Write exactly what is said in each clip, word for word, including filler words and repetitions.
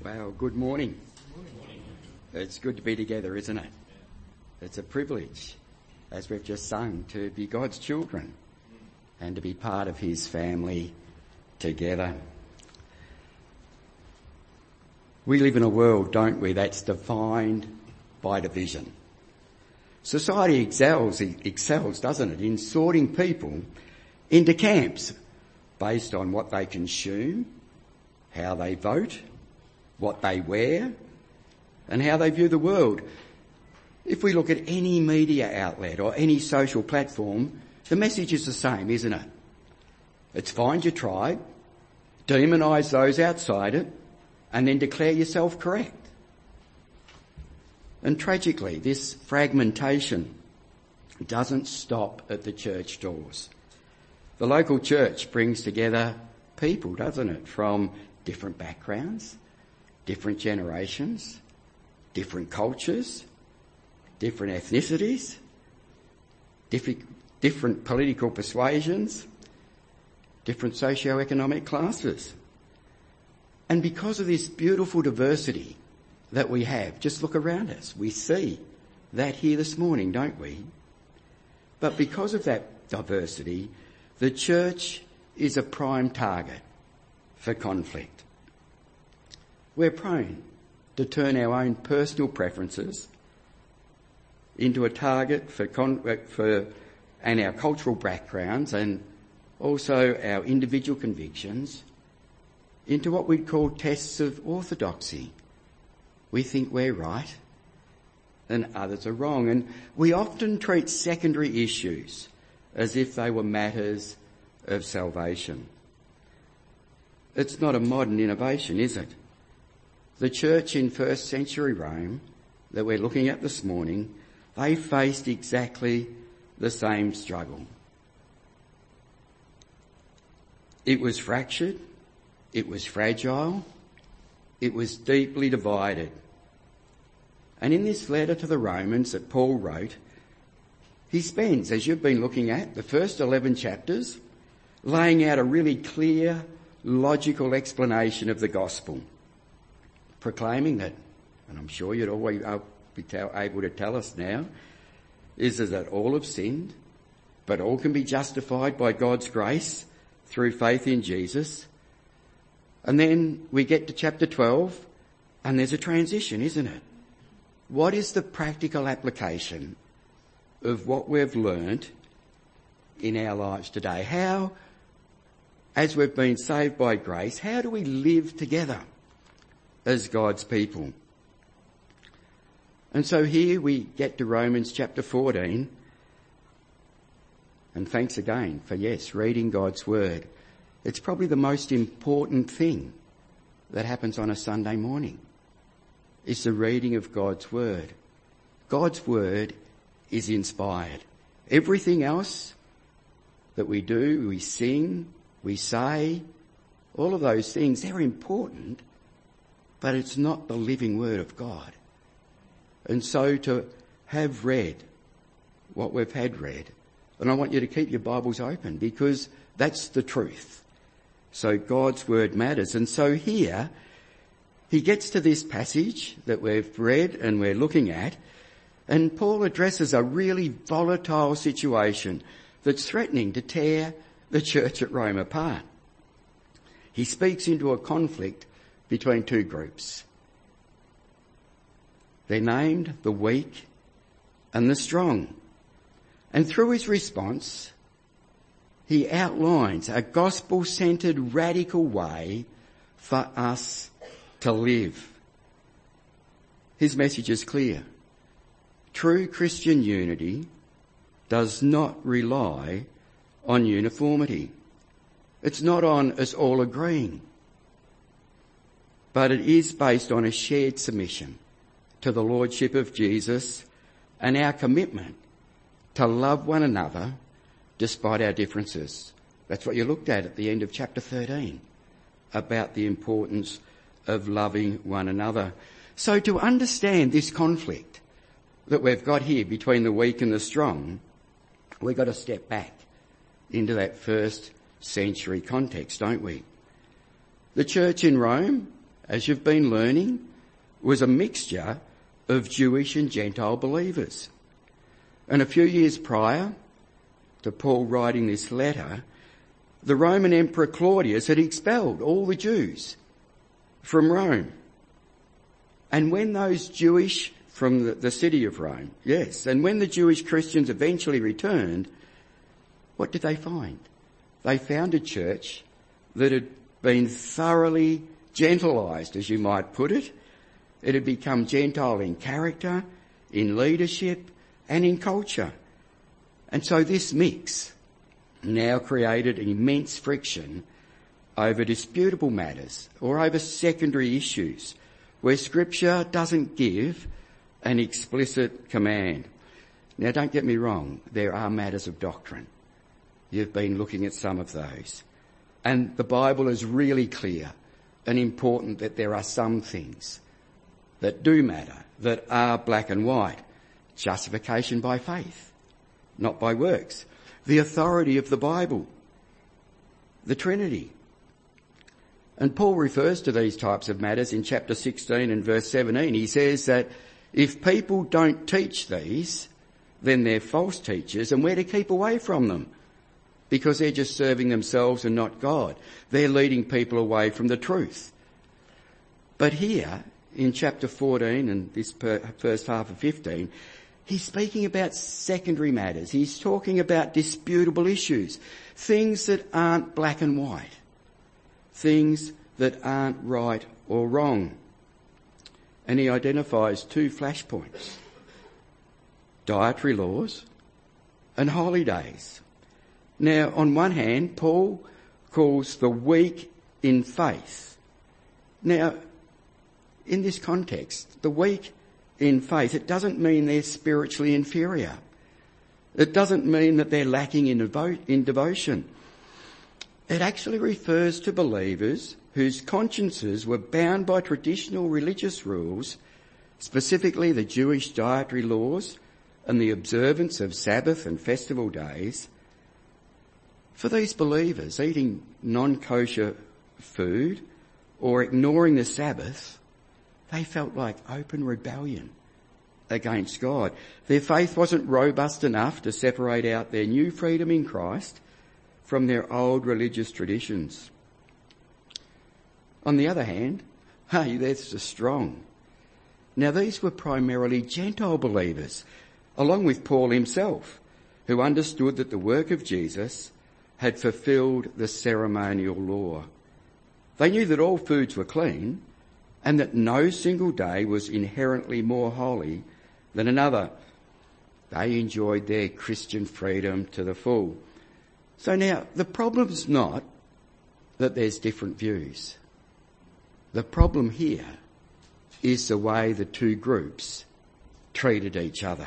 Well, good morning. Good morning. It's good to be together, isn't it? It's a privilege, as we've just sung, to be God's children and to be part of his family together. We live in a world, don't we, that's defined by division. Society excels, excels, doesn't it, in sorting people into camps based on what they consume, how they vote, what they wear, and how they view the world. If we look at any media outlet or any social platform, the message is the same, isn't it? It's find your tribe, demonise those outside it, and then declare yourself correct. And tragically, this fragmentation doesn't stop at the church doors. The local church brings together people, doesn't it, from different backgrounds, different generations, different cultures, different ethnicities, different, different political persuasions, different socio-economic classes. And because of this beautiful diversity that we have, just look around us. We see that here this morning, don't we? But because of that diversity, the church is a prime target for conflict. We're prone to turn our own personal preferences into a target for, con- for and our cultural backgrounds and also our individual convictions into what we'd call tests of orthodoxy. We think we're right and others are wrong, and we often treat secondary issues as if they were matters of salvation. It's not a modern innovation, is it? The church in first century Rome that we're looking at this morning, they faced exactly the same struggle. It was fractured, it was fragile, it was deeply divided. And in this letter to the Romans that Paul wrote, he spends, as you've been looking at, the first eleven chapters, laying out a really clear, logical explanation of the gospel, proclaiming that, and I'm sure you'd always be able to tell us now, is that all have sinned, but all can be justified by God's grace through faith in Jesus. And then we get to chapter twelve, and there's a transition, isn't it? What is the practical application of what we've learnt in our lives today? How, as we've been saved by grace, how do we live together as God's people? And so here we get to Romans chapter fourteen. And thanks again for, yes, reading God's word. It's probably the most important thing that happens on a Sunday morning. It's the reading of God's word. God's word is inspired. Everything else that we do, we sing, we say, all of those things, they're important, but it's not the living word of God. And so to have read what we've had read, and I want you to keep your Bibles open because that's the truth. So God's word matters. And so here he gets to this passage that we've read and we're looking at, and Paul addresses a really volatile situation that's threatening to tear the church at Rome apart. He speaks into a conflict between two groups. They're named the weak and the strong. And through his response, he outlines a gospel-centred radical way for us to live. His message is clear. True Christian unity does not rely on uniformity. It's not on us all agreeing, but it is based on a shared submission to the Lordship of Jesus and our commitment to love one another despite our differences. That's what you looked at at the end of chapter thirteen, about the importance of loving one another. So to understand this conflict that we've got here between the weak and the strong, we've got to step back into that first century context, don't we? The church in Rome as you've been learning, was a mixture of Jewish and Gentile believers. And a few years prior to Paul writing this letter, the Roman Emperor Claudius had expelled all the Jews from Rome. And when those Jewish, from the, the city of Rome, yes, and when the Jewish Christians eventually returned, what did they find? They found a church that had been thoroughly Gentilised, as you might put it. It had become Gentile in character, in leadership, and in culture. And so this mix now created immense friction over disputable matters or over secondary issues where Scripture doesn't give an explicit command. Now, don't get me wrong, there are matters of doctrine. You've been looking at some of those. And the Bible is really clear and important that there are some things that do matter, that are black and white. Justification by faith, not by works. The authority of the Bible. The Trinity. And Paul refers to these types of matters in chapter sixteen and verse seventeen. He says that if people don't teach these, then they're false teachers and we're to keep away from them because they're just serving themselves and not God. They're leading people away from the truth. But here in chapter fourteen and this per, first half of fifteen, he's speaking about secondary matters. He's talking about disputable issues, things that aren't black and white, things that aren't right or wrong. And he identifies two flashpoints: dietary laws and holidays. Now, on one hand, Paul calls the weak in faith. Now, in this context, the weak in faith, it doesn't mean they're spiritually inferior. It doesn't mean that they're lacking in, devo- in devotion. It actually refers to believers whose consciences were bound by traditional religious rules, specifically the Jewish dietary laws and the observance of Sabbath and festival days. For these believers, eating non-kosher food or ignoring the Sabbath, they felt like open rebellion against God. Their faith wasn't robust enough to separate out their new freedom in Christ from their old religious traditions. On the other hand, hey, there's the strong. Now, these were primarily Gentile believers, along with Paul himself, who understood that the work of Jesus had fulfilled the ceremonial law. They knew that all foods were clean and that no single day was inherently more holy than another. They enjoyed their Christian freedom to the full. So now, the problem's not that there's different views. The problem here is the way the two groups treated each other.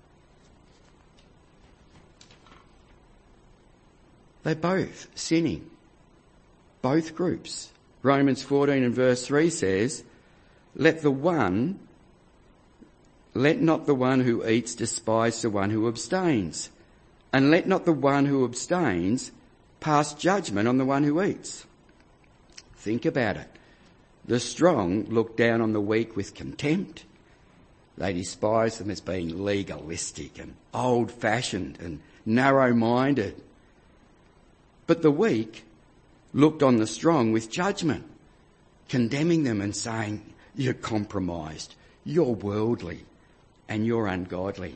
They're both sinning. Both groups. Romans fourteen and verse three says, Let the one, let not the one who eats despise the one who abstains, and let not the one who abstains pass judgment on the one who eats. Think about it. The strong look down on the weak with contempt. They despise them as being legalistic and old-fashioned and narrow-minded. But the weak looked on the strong with judgment, condemning them and saying, You're compromised, you're worldly, and you're ungodly.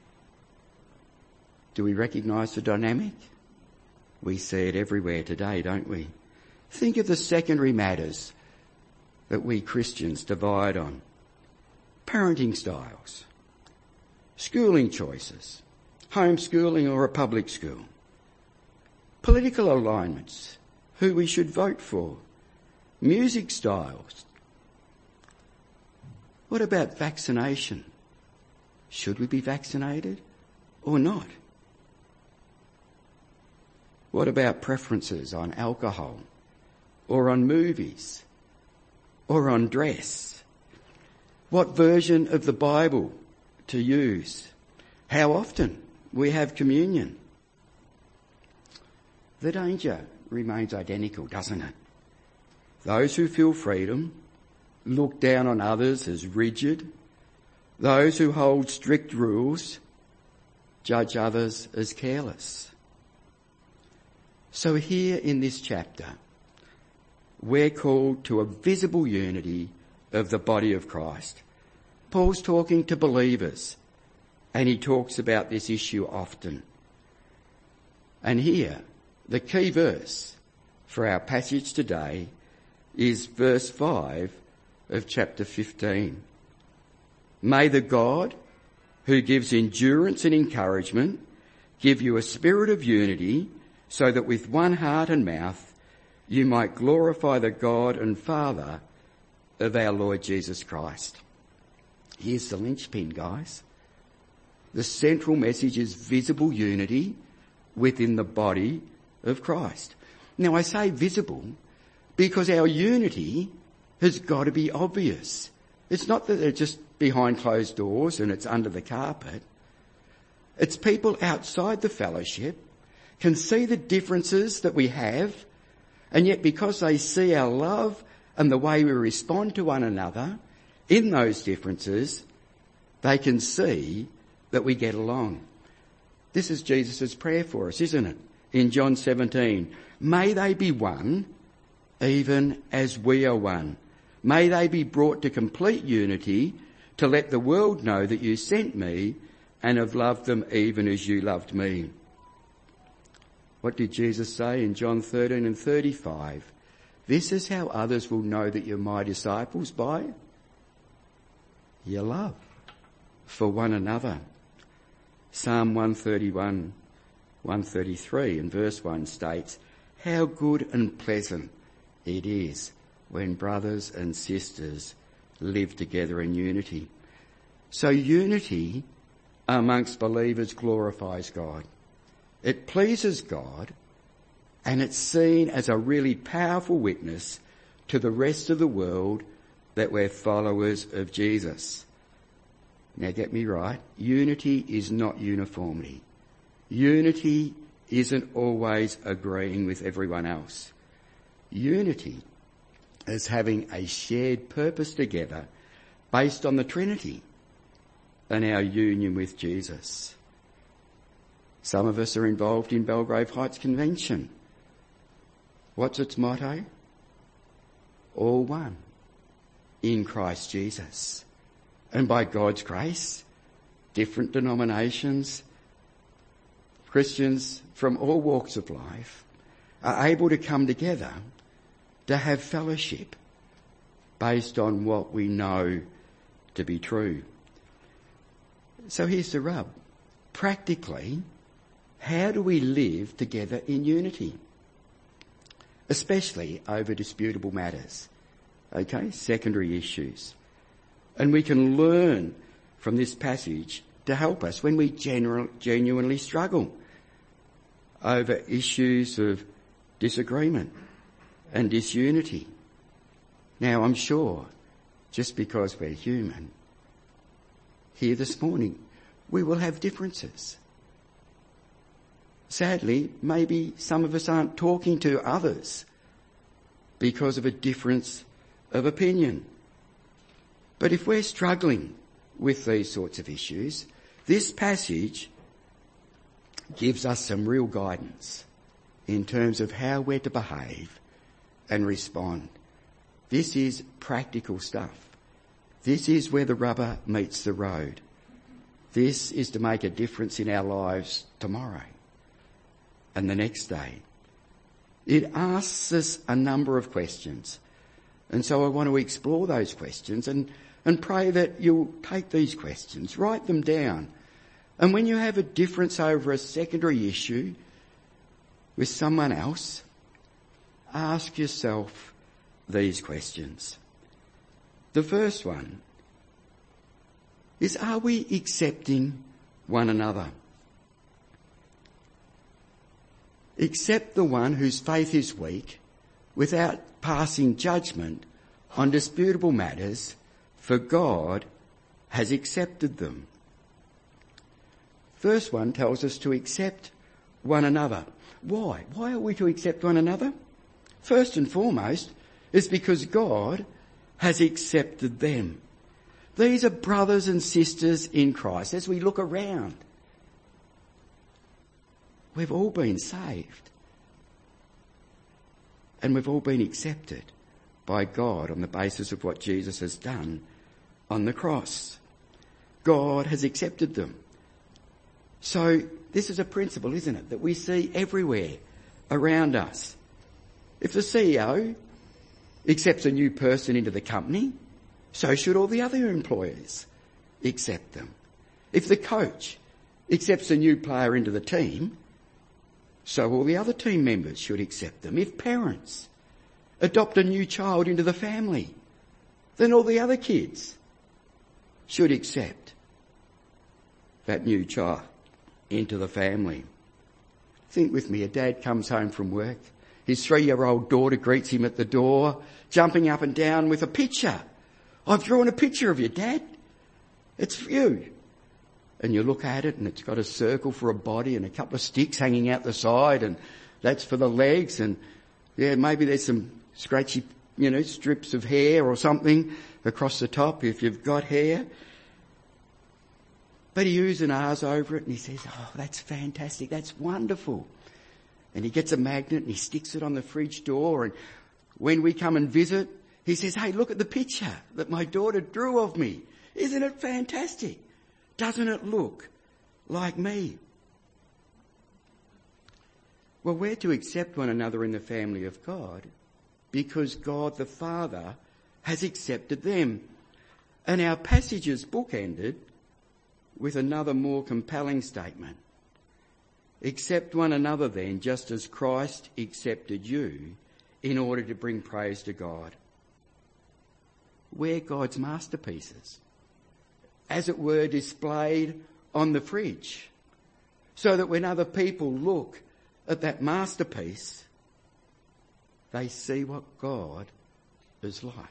Do we recognise the dynamic? We see it everywhere today, don't we? Think of the secondary matters that we Christians divide on. Parenting styles, schooling choices, homeschooling or a public school, political alignments, who we should vote for, music styles. What about vaccination? Should we be vaccinated or not? What about preferences on alcohol or on movies or on dress? What version of the Bible to use? How often we have communion? The danger remains identical, doesn't it? Those who feel freedom look down on others as rigid. Those who hold strict rules judge others as careless. So here in this chapter, we're called to a visible unity of the body of Christ. Paul's talking to believers, and he talks about this issue often. And here, the key verse for our passage today is verse five of chapter fifteen. May the God who gives endurance and encouragement give you a spirit of unity, so that with one heart and mouth you might glorify the God and Father of our Lord Jesus Christ. Here's the linchpin, guys. The central message is visible unity within the body of Christ. Now, I say visible because our unity has got to be obvious. It's not that they're just behind closed doors and it's under the carpet. It's people outside the fellowship can see the differences that we have, and yet because they see our love and the way we respond to one another in those differences, they can see that we get along. This is Jesus' prayer for us, isn't it? In John seventeen, may they be one, even as we are one. May they be brought to complete unity, to let the world know that you sent me and have loved them even as you loved me. What did Jesus say in John thirteen and thirty-five? This is how others will know that you're my disciples, by your love for one another. Psalm one thirty-one, one thirty-three and verse one states, how good and pleasant it is when brothers and sisters live together in unity. So unity amongst believers glorifies God. It pleases God, and it's seen as a really powerful witness to the rest of the world that we're followers of Jesus. Now get me right, unity is not uniformity. Unity isn't always agreeing with everyone else. Unity is having a shared purpose together based on the Trinity and our union with Jesus. Some of us are involved in Belgrave Heights Convention. What's its motto? All one in Christ Jesus. And by God's grace, different denominations, Christians from all walks of life are able to come together to have fellowship based on what we know to be true. So here's the rub. Practically, how do we live together in unity? Especially over disputable matters. Okay, secondary issues. And we can learn from this passage to help us when we genu- genuinely struggle over issues of disagreement and disunity. Now, I'm sure, just because we're human, here this morning, we will have differences. Sadly, maybe some of us aren't talking to others because of a difference of opinion. But if we're struggling with these sorts of issues, this passage gives us some real guidance in terms of how we're to behave and respond. This is practical stuff. This is where the rubber meets the road. This is to make a difference in our lives tomorrow and the next day. It asks us a number of questions. And so I want to explore those questions and, and pray that you'll take these questions, write them down. And when you have a difference over a secondary issue with someone else, ask yourself these questions. The first one is, are we accepting one another? Accept the one whose faith is weak without passing judgment on disputable matters, for God has accepted them. First one tells us to accept one another. Why? Why are we to accept one another? First and foremost is because God has accepted them. These are brothers and sisters in Christ. As we look around, we've all been saved. And we've all been accepted by God on the basis of what Jesus has done on the cross. God has accepted them. So this is a principle, isn't it, that we see everywhere around us. If the C E O accepts a new person into the company, so should all the other employees accept them. If the coach accepts a new player into the team, so all the other team members should accept them. If parents adopt a new child into the family, then all the other kids should accept that new child into the family. Think with me, a dad comes home from work. His three-year-old daughter greets him at the door, jumping up and down with a picture. I've drawn a picture of you, Dad. It's for you. And you look at it and it's got a circle for a body and a couple of sticks hanging out the side, and that's for the legs, and yeah, maybe there's some scratchy, you know, strips of hair or something across the top if you've got hair. But he oohs and ahs over it and he says, oh, that's fantastic, that's wonderful. And he gets a magnet and he sticks it on the fridge door, and when we come and visit, he says, hey, look at the picture that my daughter drew of me. Isn't it fantastic? Doesn't it look like me? Well, we're to accept one another in the family of God because God the Father has accepted them. And our passage is bookended with another more compelling statement. Accept one another then, just as Christ accepted you, in order to bring praise to God. We're God's masterpieces, as it were, displayed on the fridge, so that when other people look at that masterpiece, they see what God is like.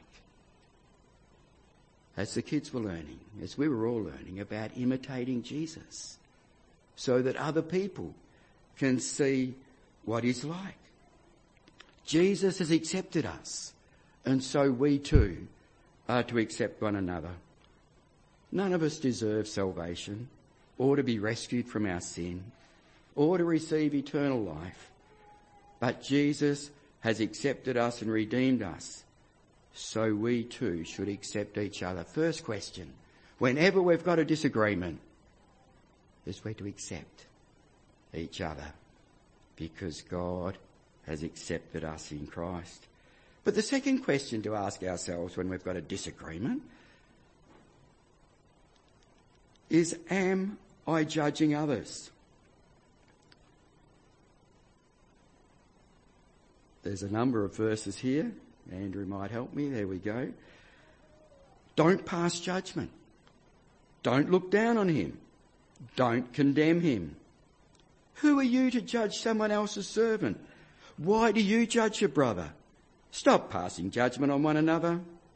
As the kids were learning, as we were all learning about imitating Jesus, so that other people can see what he's like. Jesus has accepted us, and so we too are to accept one another. None of us deserve salvation, or to be rescued from our sin, or to receive eternal life. But Jesus has accepted us and redeemed us, so we too should accept each other. First question, whenever we've got a disagreement, is we're to accept each other because God has accepted us in Christ. But the second question to ask ourselves when we've got a disagreement is, am I judging others? There's a number of verses here. Andrew might help me. There we go. Don't pass judgment. Don't look down on him. Don't condemn him. Who are you to judge someone else's servant? Why do you judge your brother? Stop passing judgment on one another.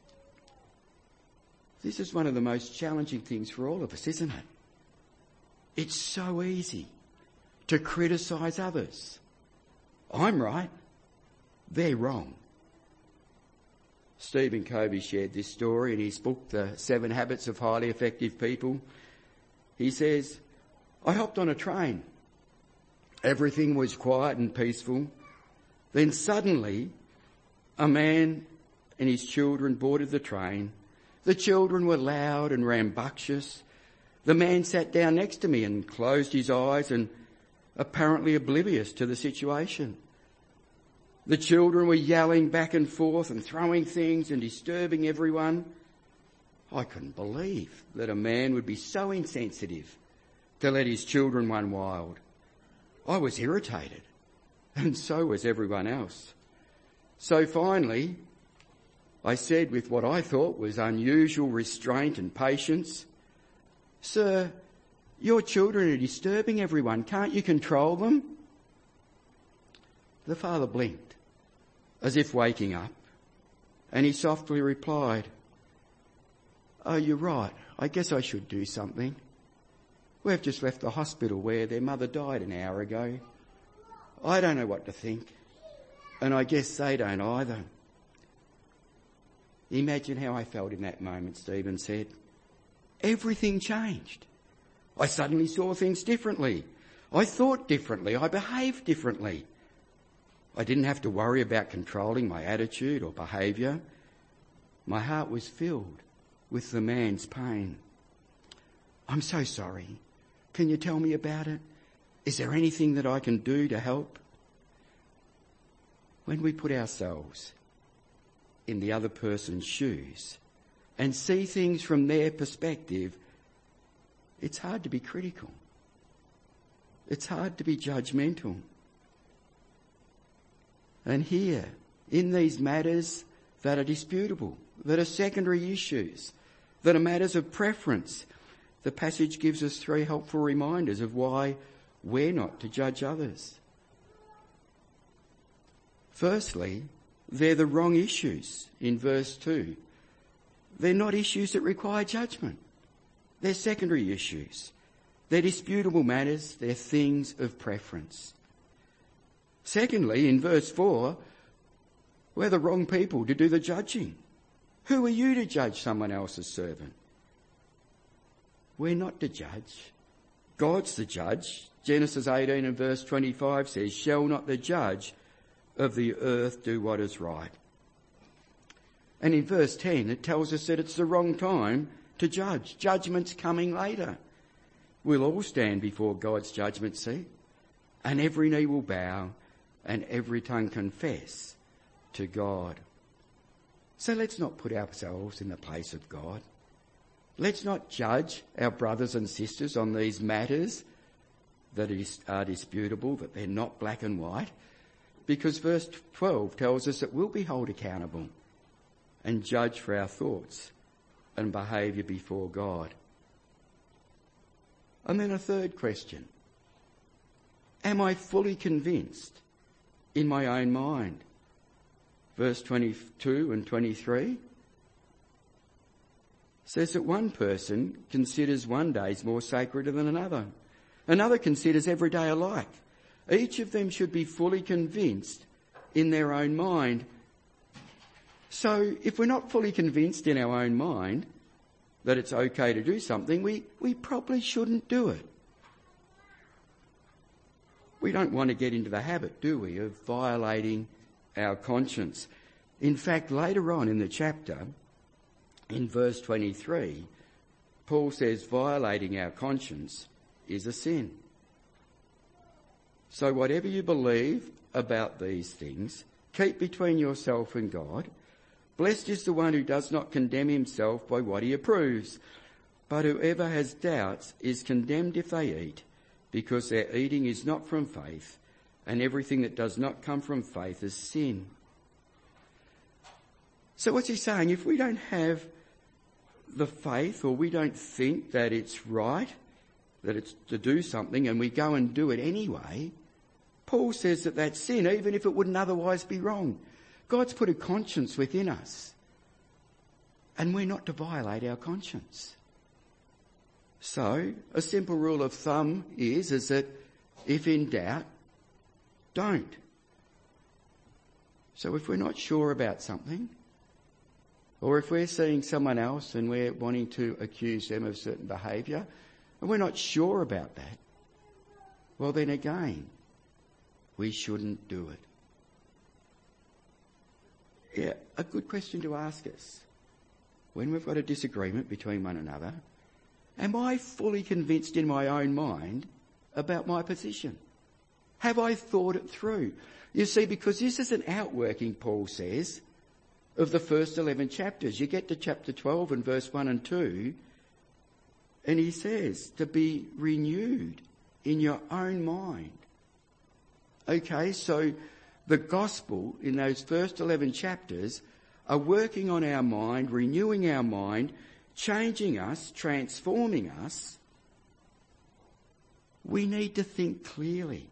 This is one of the most challenging things for all of us, isn't it? It's so easy to criticise others. I'm right. They're wrong. Stephen Covey shared this story in his book, The Seven Habits of Highly Effective People. He says, I hopped on a train. Everything was quiet and peaceful. Then suddenly, a man and his children boarded the train. The children were loud and rambunctious. The man sat down next to me and closed his eyes and apparently oblivious to the situation. The children were yelling back and forth and throwing things and disturbing everyone. I couldn't believe that a man would be so insensitive to let his children run wild. I was irritated, and so was everyone else. So finally, I said with what I thought was unusual restraint and patience, Sir, your children are disturbing everyone. Can't you control them? The father blinked, as if waking up, and he softly replied, Oh, you're right. I guess I should do something. We've just left the hospital where their mother died an hour ago. I don't know what to think, and I guess they don't either. Imagine how I felt in that moment, Stephen said. Everything changed. I suddenly saw things differently. I thought differently. I behaved differently. I didn't have to worry about controlling my attitude or behaviour. My heart was filled with the man's pain. I'm so sorry. Can you tell me about it? Is there anything that I can do to help? When we put ourselves in the other person's shoes and see things from their perspective, it's hard to be critical. It's hard to be judgmental. And here, in these matters that are disputable, that are secondary issues, that are matters of preference, the passage gives us three helpful reminders of why we're not to judge others. Firstly, they're the wrong issues in verse two. They're not issues that require judgment. They're secondary issues. They're disputable matters. They're things of preference. Secondly, in verse four, we're the wrong people to do the judging. Who are you to judge someone else's servant? We're not to judge. God's the judge. Genesis eighteen and verse twenty-five says, "Shall not the judge of the earth do what is right?" And in verse ten, it tells us that it's the wrong time to judge. Judgment's coming later. We'll all stand before God's judgment seat, and every knee will bow and every tongue confess to God. So let's not put ourselves in the place of God. Let's not judge our brothers and sisters on these matters that are disputable, that they're not black and white, because verse twelve tells us that we'll be held accountable and judged for our thoughts and behaviour before God. And then a third question. Am I fully convinced in my own mind? Verse twenty-two and twenty-three says that one person considers one day as more sacred than another. Another considers every day alike. Each of them should be fully convinced in their own mind. So if we're not fully convinced in our own mind that it's okay to do something, we, we probably shouldn't do it. We don't want to get into the habit, do we, of violating our conscience. In fact, later on in the chapter, in verse twenty-three, Paul says violating our conscience is a sin. So whatever you believe about these things, keep between yourself and God. Blessed is the one who does not condemn himself by what he approves, but whoever has doubts is condemned if they eat, because their eating is not from faith, and everything that does not come from faith is sin. So what's he saying? If we don't have the faith, or we don't think that it's right, that it's to do something, and we go and do it anyway, Paul says that that's sin, even if it wouldn't otherwise be wrong. God's put a conscience within us, and we're not to violate our conscience. So, a simple rule of thumb is, is that if in doubt, don't. So if we're not sure about something, or if we're seeing someone else and we're wanting to accuse them of certain behaviour, and we're not sure about that, well then again, we shouldn't do it. Yeah, a good question to ask us. When we've got a disagreement between one another, am I fully convinced in my own mind about my position? Have I thought it through? You see, because this is an outworking, Paul says, of the first eleven chapters. You get to chapter twelve and verse one and two, and he says to be renewed in your own mind. Okay, so the gospel in those first eleven chapters are working on our mind, renewing our mind, changing us, transforming us. We need to think clearly.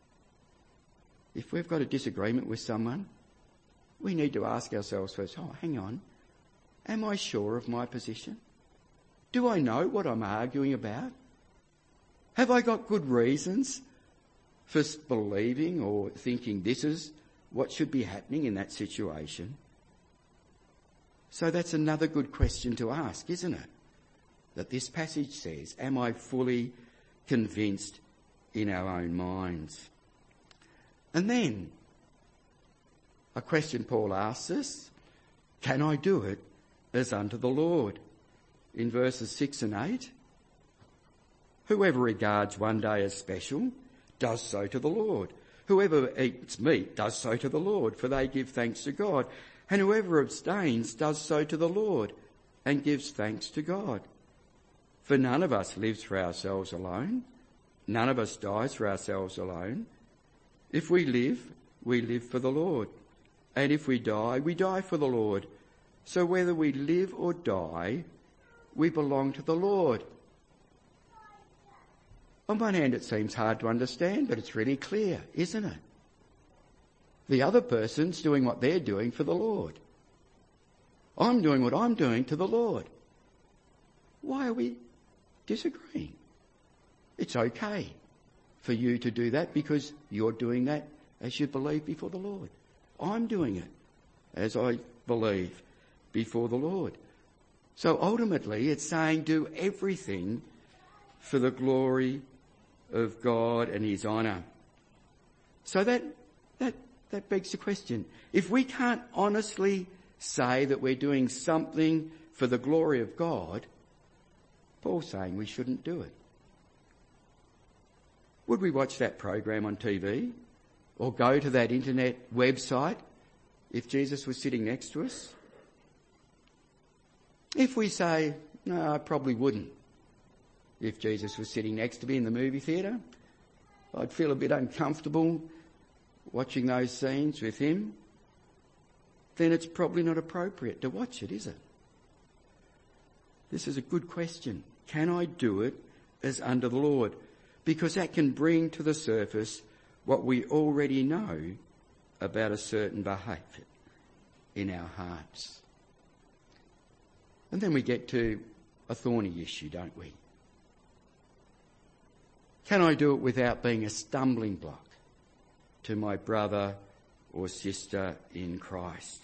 If we've got a disagreement with someone, we need to ask ourselves first, oh, hang on, am I sure of my position? Do I know what I'm arguing about? Have I got good reasons for believing or thinking this is what should be happening in that situation? So that's another good question to ask, isn't it? That this passage says, am I fully convinced in our own minds? And then, a question Paul asks us, can I do it as unto the Lord? In verses six and eight, whoever regards one day as special does so to the Lord. Whoever eats meat does so to the Lord, for they give thanks to God. And whoever abstains does so to the Lord and gives thanks to God. For none of us lives for ourselves alone. None of us dies for ourselves alone. If we live, we live for the Lord. And if we die, we die for the Lord. So whether we live or die, we belong to the Lord. On one hand, it seems hard to understand, but it's really clear, isn't it? The other person's doing what they're doing for the Lord. I'm doing what I'm doing to the Lord. Why are we disagreeing? It's okay for you to do that because you're doing that as you believe before the Lord. I'm doing it as I believe before the Lord. So ultimately it's saying do everything for the glory of God and his honour. So that, that, that begs the question. If we can't honestly say that we're doing something for the glory of God, Paul's saying we shouldn't do it. Would we watch that program on T V or go to that internet website if Jesus was sitting next to us? If we say, no, I probably wouldn't. If Jesus was sitting next to me in the movie theatre, I'd feel a bit uncomfortable watching those scenes with him. Then it's probably not appropriate to watch it, is it? This is a good question. Can I do it as under the Lord? Because that can bring to the surface what we already know about a certain behaviour in our hearts. And then we get to a thorny issue, don't we? Can I do it without being a stumbling block to my brother or sister in Christ?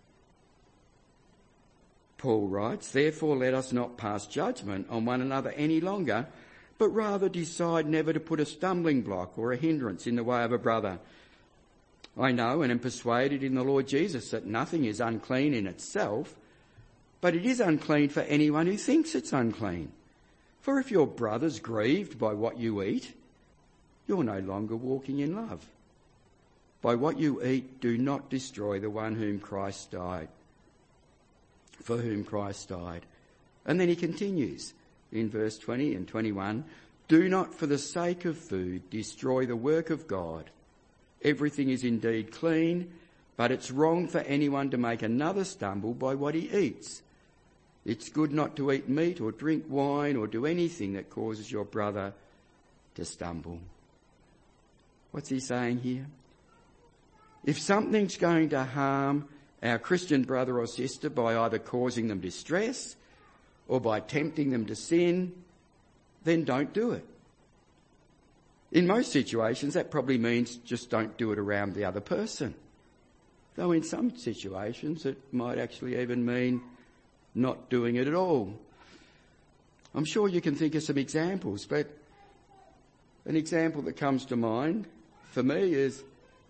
Paul writes, therefore let us not pass judgment on one another any longer, but rather decide never to put a stumbling block or a hindrance in the way of a brother. I know and am persuaded in the Lord Jesus that nothing is unclean in itself, but it is unclean for anyone who thinks it's unclean. For if your brother's grieved by what you eat, you're no longer walking in love. By what you eat, do not destroy the one whom Christ died, for whom Christ died. And then he continues in verse twenty and twenty-one, do not for the sake of food destroy the work of God. Everything is indeed clean, but it's wrong for anyone to make another stumble by what he eats. It's good not to eat meat or drink wine or do anything that causes your brother to stumble. What's he saying here? If something's going to harm our Christian brother or sister by either causing them distress or by tempting them to sin, then don't do it. In most situations, that probably means just don't do it around the other person. Though in some situations, it might actually even mean not doing it at all. I'm sure you can think of some examples, but an example that comes to mind for me is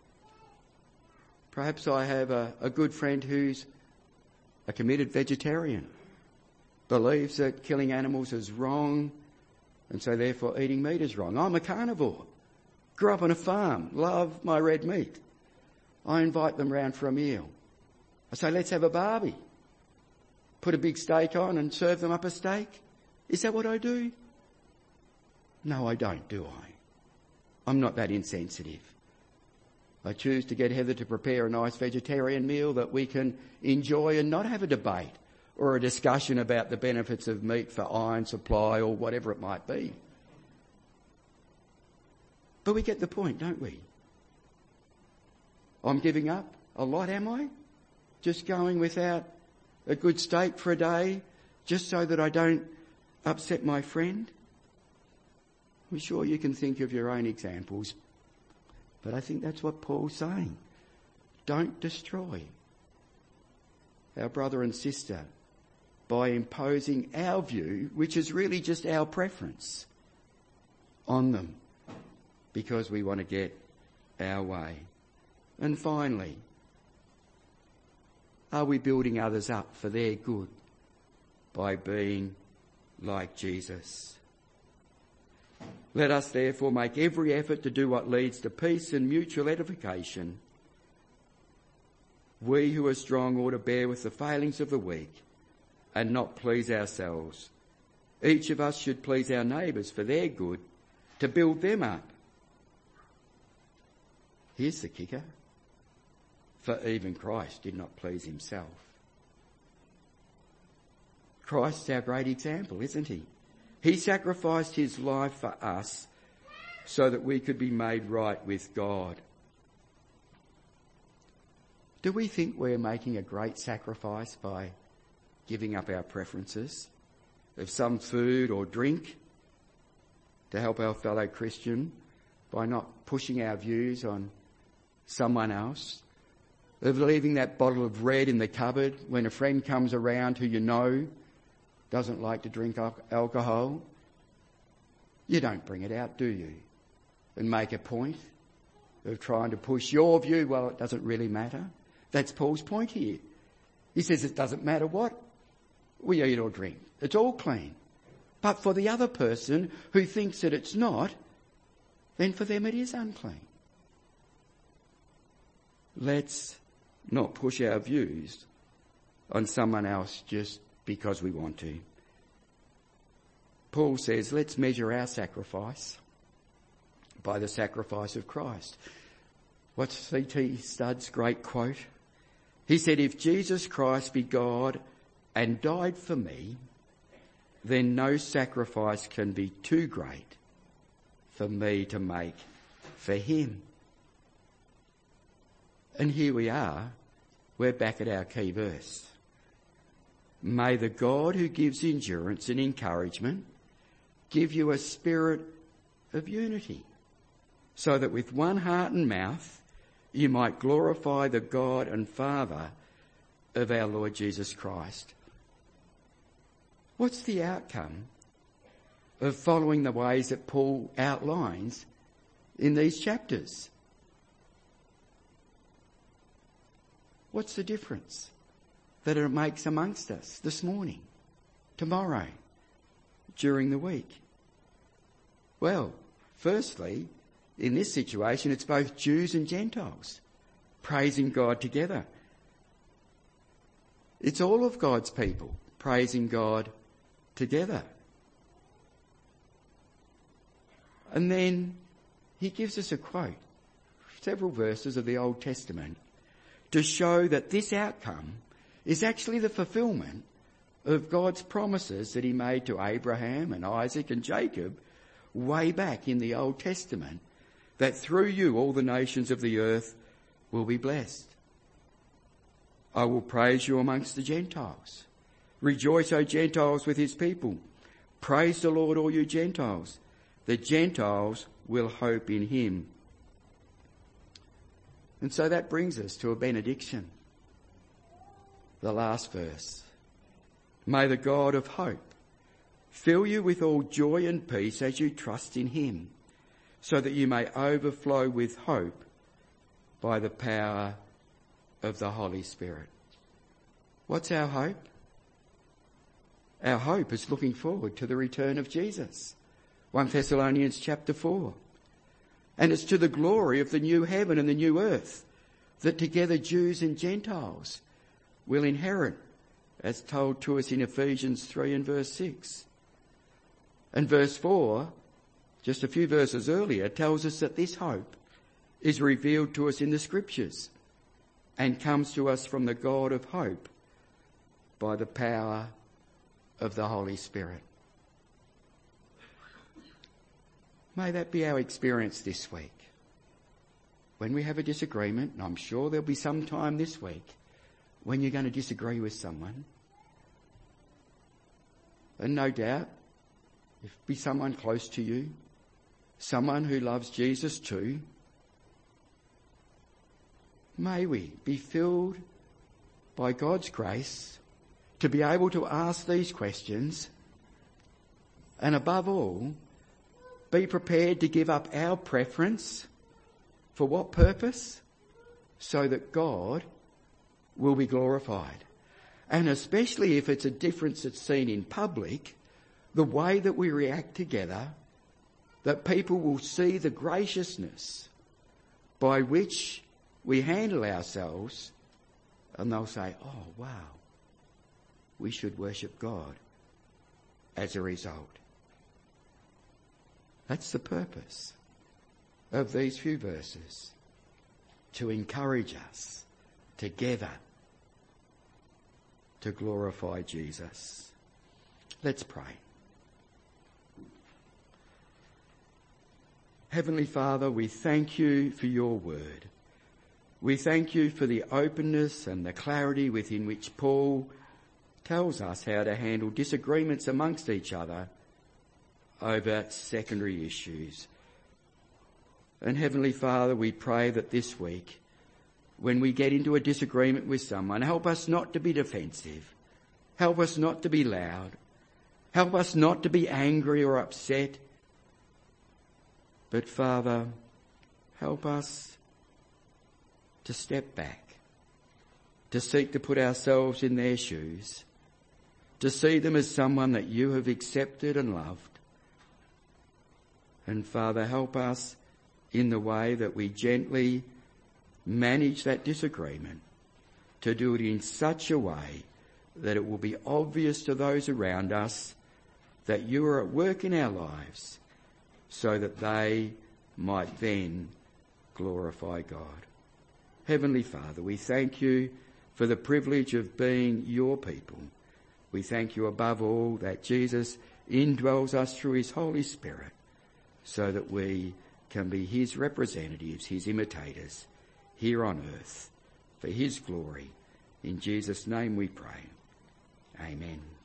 perhaps I have a, a good friend who's a committed vegetarian, believes that killing animals is wrong, and so therefore eating meat is wrong. I'm a carnivore, grew up on a farm, love my red meat. I invite them round for a meal. I say, let's have a barbie. Put a big steak on and serve them up a steak. Is that what I do? No, I don't, do I? I'm not that insensitive. I choose to get Heather to prepare a nice vegetarian meal that we can enjoy and not have a debate or a discussion about the benefits of meat for iron supply or whatever it might be. But we get the point, don't we? I'm giving up a lot, am I? Just going without a good steak for a day just so that I don't upset my friend? I'm sure you can think of your own examples, but I think that's what Paul's saying. Don't destroy our brother and sister, by imposing our view, which is really just our preference, on them because we want to get our way. And finally, are we building others up for their good by being like Jesus? Let us therefore make every effort to do what leads to peace and mutual edification. We who are strong ought to bear with the failings of the weak and not please ourselves. Each of us should please our neighbours for their good, to build them up. Here's the kicker. For even Christ did not please himself. Christ's our great example, isn't he? He sacrificed his life for us so that we could be made right with God. Do we think we're making a great sacrifice by giving up our preferences of some food or drink to help our fellow Christian, by not pushing our views on someone else, of leaving that bottle of red in the cupboard when a friend comes around who you know doesn't like to drink alcohol? You don't bring it out, do you? And make a point of trying to push your view. Well, it doesn't really matter. That's Paul's point here. He says it doesn't matter what we eat or drink. It's all clean. But for the other person who thinks that it's not, then for them it is unclean. Let's not push our views on someone else just because we want to. Paul says, let's measure our sacrifice by the sacrifice of Christ. What's C T Studd's great quote? He said, if Jesus Christ be God and died for me, then no sacrifice can be too great for me to make for him. And here we are, we're back at our key verse. May the God who gives endurance and encouragement give you a spirit of unity, so that with one heart and mouth you might glorify the God and Father of our Lord Jesus Christ. What's the outcome of following the ways that Paul outlines in these chapters? What's the difference that it makes amongst us this morning, tomorrow, during the week? Well, firstly, in this situation, it's both Jews and Gentiles praising God together. It's all of God's people praising God together. And then he gives us a quote, several verses of the Old Testament, to show that this outcome is actually the fulfilment of God's promises that he made to Abraham and Isaac and Jacob way back in the Old Testament, that through you all the nations of the earth will be blessed. I will praise you amongst the Gentiles. Rejoice, O Gentiles, with his people. Praise the Lord, all you Gentiles. The Gentiles will hope in him. And so that brings us to a benediction. The last verse. May the God of hope fill you with all joy and peace as you trust in him, so that you may overflow with hope by the power of the Holy Spirit. What's our hope? Our hope is looking forward to the return of Jesus. First Thessalonians chapter four. And it's to the glory of the new heaven and the new earth that together Jews and Gentiles will inherit, as told to us in Ephesians three and verse six. And verse four, just a few verses earlier, tells us that this hope is revealed to us in the Scriptures and comes to us from the God of hope by the power of the Holy Spirit. May that be our experience this week. When we have a disagreement, and I'm sure there'll be some time this week when you're going to disagree with someone, and no doubt, if it be someone close to you, someone who loves Jesus too, may we be filled by God's grace, to be able to ask these questions, and above all, be prepared to give up our preference. For what purpose? So that God will be glorified. And especially if it's a difference that's seen in public, the way that we react together, that people will see the graciousness by which we handle ourselves, and they'll say, oh, wow, we should worship God as a result. That's the purpose of these few verses, to encourage us together to glorify Jesus. Let's pray. Heavenly Father, we thank you for your word. We thank you for the openness and the clarity within which Paul tells us how to handle disagreements amongst each other over secondary issues. And Heavenly Father, we pray that this week, when we get into a disagreement with someone, help us not to be defensive. Help us not to be loud. Help us not to be angry or upset. But Father, help us to step back, to seek to put ourselves in their shoes, to see them as someone that you have accepted and loved. And Father, help us in the way that we gently manage that disagreement, to do it in such a way that it will be obvious to those around us that you are at work in our lives, so that they might then glorify God. Heavenly Father, we thank you for the privilege of being your people. We thank you above all that Jesus indwells us through his Holy Spirit, so that we can be his representatives, his imitators, here on earth, for his glory. In Jesus' name we pray. Amen.